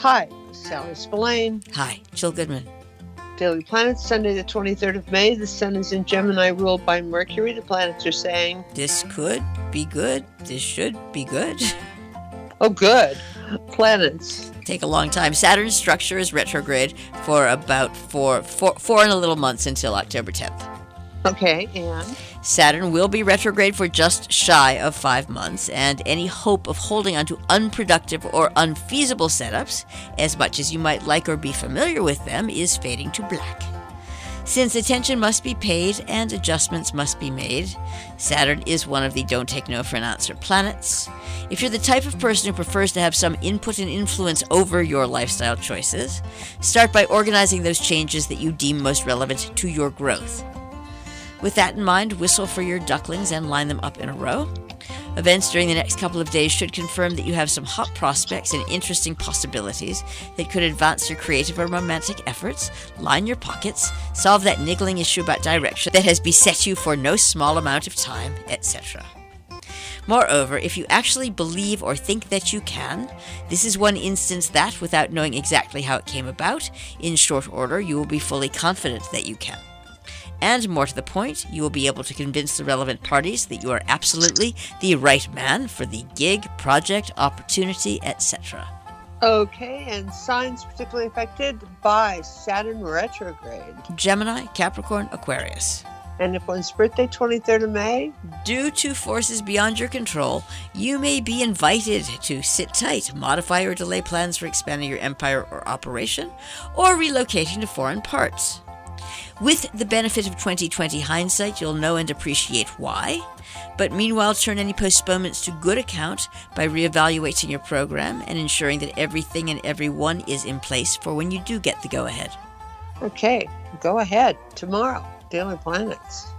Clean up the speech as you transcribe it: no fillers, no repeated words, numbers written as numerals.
Hi, Sally Spillane. Hi, Jill Goodman. Daily Planets, Sunday the 23rd of May. The sun is in Gemini, ruled by Mercury. The planets are saying, this could be good. This should be good. Oh, good. Planets. Take a long time. Saturn's structure is retrograde for about four and a little months until October 10th. Okay, and? Saturn will be retrograde for just shy of 5 months, and any hope of holding onto unproductive or unfeasible setups, as much as you might like or be familiar with them, is fading to black. Since attention must be paid and adjustments must be made, Saturn is one of the don't take no for an answer planets. If you're the type of person who prefers to have some input and influence over your lifestyle choices, start by organizing those changes that you deem most relevant to your growth. With that in mind, whistle for your ducklings and line them up in a row. Events during the next couple of days should confirm that you have some hot prospects and interesting possibilities that could advance your creative or romantic efforts, line your pockets, solve that niggling issue about direction that has beset you for no small amount of time, etc. Moreover, if you actually believe or think that you can, this is one instance that, without knowing exactly how it came about, in short order you will be fully confident that you can. And more to the point, you will be able to convince the relevant parties that you are absolutely the right man for the gig, project, opportunity, etc. Okay, and signs particularly affected by Saturn retrograde. Gemini, Capricorn, Aquarius. And if one's birthday, 23rd of May? Due to forces beyond your control, you may be invited to sit tight, modify or delay plans for expanding your empire or operation, or relocating to foreign parts. With the benefit of 2020 hindsight, you'll know and appreciate why, but meanwhile turn any postponements to good account by reevaluating your program and ensuring that everything and everyone is in place for when you do get the go-ahead. Okay, go ahead. Tomorrow, Daily Planets.